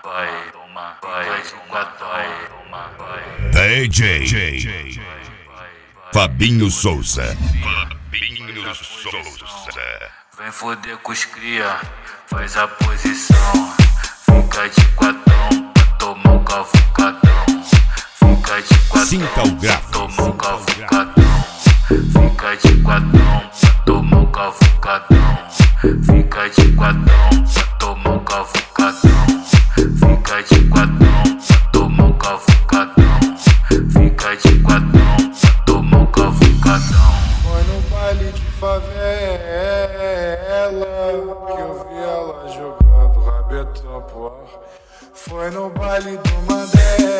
DJ Fabinho Souza. Vem foder com os cria, faz a posição. Fica de quatão pra tomar um cavucadão. Fica de quatão pra tomar um cavucadão. Fica de quatão pra tomar um cavucadão. Fica de quatão pra tomar um cavucadão. Fica de quatão pra tomar um cavucadão. Fica de quatão pra tomar um cavucadão. Foi no baile de favela que eu vi ela jogando rabetão pro ar. Foi no baile do Mandela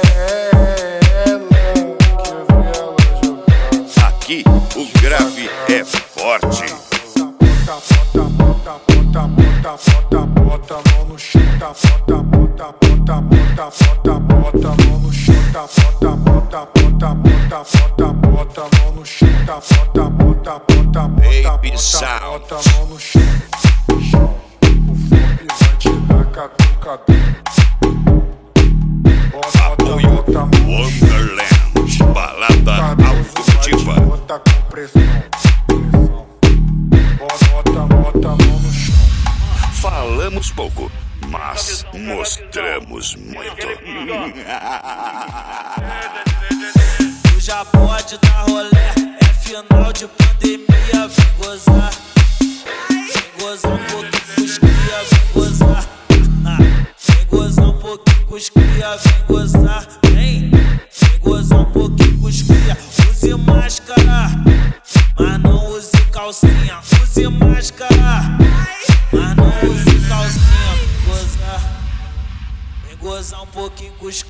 que eu vi ela jogando. Aqui o grave é forte. Bota a mão no chão, bota a mão no chão, bota a mão no chão, bota a mão no chão. O funk vai te dar catucadão. Apoio Wonderland, balada automotiva. Bota com pressão. Bota a mão no chão. Falamos pouco, mas mostramos muito. Tu já pode dar rolé, é final de pandemia, vem gozar. Vem gozar um pouquinho com os cria, vem gozar. Vem gozar um pouquinho com os cria, vem gozar. Vem gozar um pouquinho com os cria. Use máscara, mas não use calcinha. Use máscara, mas não use calcinha. Vem gozar um pouquinho com os